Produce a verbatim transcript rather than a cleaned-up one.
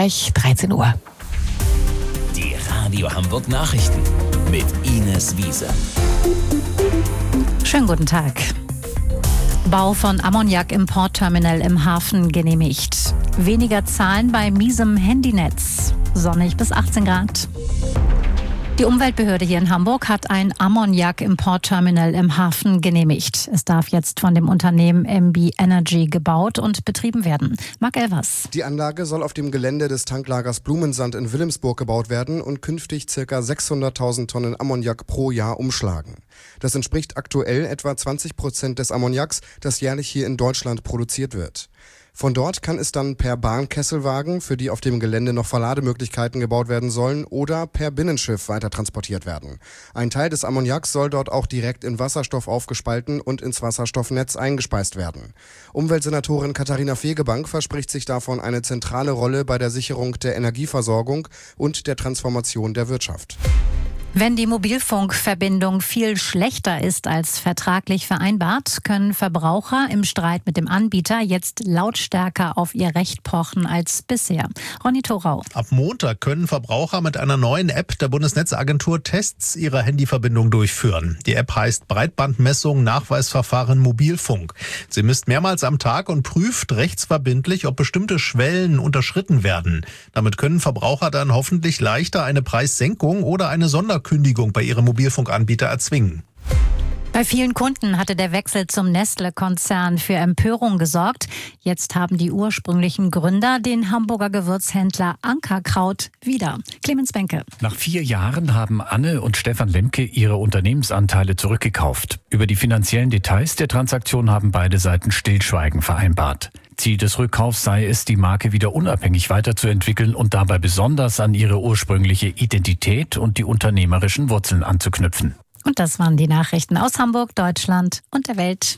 gleich dreizehn Uhr. Die Radio Hamburg Nachrichten mit Ines Wiese. Schönen guten Tag. Bau von Ammoniak-Importterminal im Hafen genehmigt. Weniger Zahlen bei miesem Handynetz. Sonnig bis achtzehn Grad. Die Umweltbehörde hier in Hamburg hat ein Ammoniak-Importterminal im Hafen genehmigt. Es darf jetzt von dem Unternehmen M B Energy gebaut und betrieben werden. Marc Elvers. Die Anlage soll auf dem Gelände des Tanklagers Blumensand in Wilhelmsburg gebaut werden und künftig ca. sechshunderttausend Tonnen Ammoniak pro Jahr umschlagen. Das entspricht aktuell etwa zwanzig Prozent des Ammoniaks, das jährlich hier in Deutschland produziert wird. Von dort kann es dann per Bahnkesselwagen, für die auf dem Gelände noch Verlademöglichkeiten gebaut werden sollen, oder per Binnenschiff weiter transportiert werden. Ein Teil des Ammoniaks soll dort auch direkt in Wasserstoff aufgespalten und ins Wasserstoffnetz eingespeist werden. Umweltsenatorin Katharina Fegebank verspricht sich davon eine zentrale Rolle bei der Sicherung der Energieversorgung und der Transformation der Wirtschaft. Wenn die Mobilfunkverbindung viel schlechter ist als vertraglich vereinbart, können Verbraucher im Streit mit dem Anbieter jetzt lautstärker auf ihr Recht pochen als bisher. Ronny Thorau. Ab Montag können Verbraucher mit einer neuen App der Bundesnetzagentur Tests ihrer Handyverbindung durchführen. Die App heißt Breitbandmessung Nachweisverfahren Mobilfunk. Sie misst mehrmals am Tag und prüft rechtsverbindlich, ob bestimmte Schwellen unterschritten werden. Damit können Verbraucher dann hoffentlich leichter eine Preissenkung oder eine Sonderkündigung bei ihrem Mobilfunkanbieter erzwingen. Bei vielen Kunden hatte der Wechsel zum Nestle-Konzern für Empörung gesorgt. Jetzt haben die ursprünglichen Gründer den Hamburger Gewürzhändler Ankerkraut wieder. Clemens Benke. Nach vier Jahren haben Anne und Stefan Lemke ihre Unternehmensanteile zurückgekauft. Über die finanziellen Details der Transaktion haben beide Seiten Stillschweigen vereinbart. Ziel des Rückkaufs sei es, die Marke wieder unabhängig weiterzuentwickeln und dabei besonders an ihre ursprüngliche Identität und die unternehmerischen Wurzeln anzuknüpfen. Und das waren die Nachrichten aus Hamburg, Deutschland und der Welt.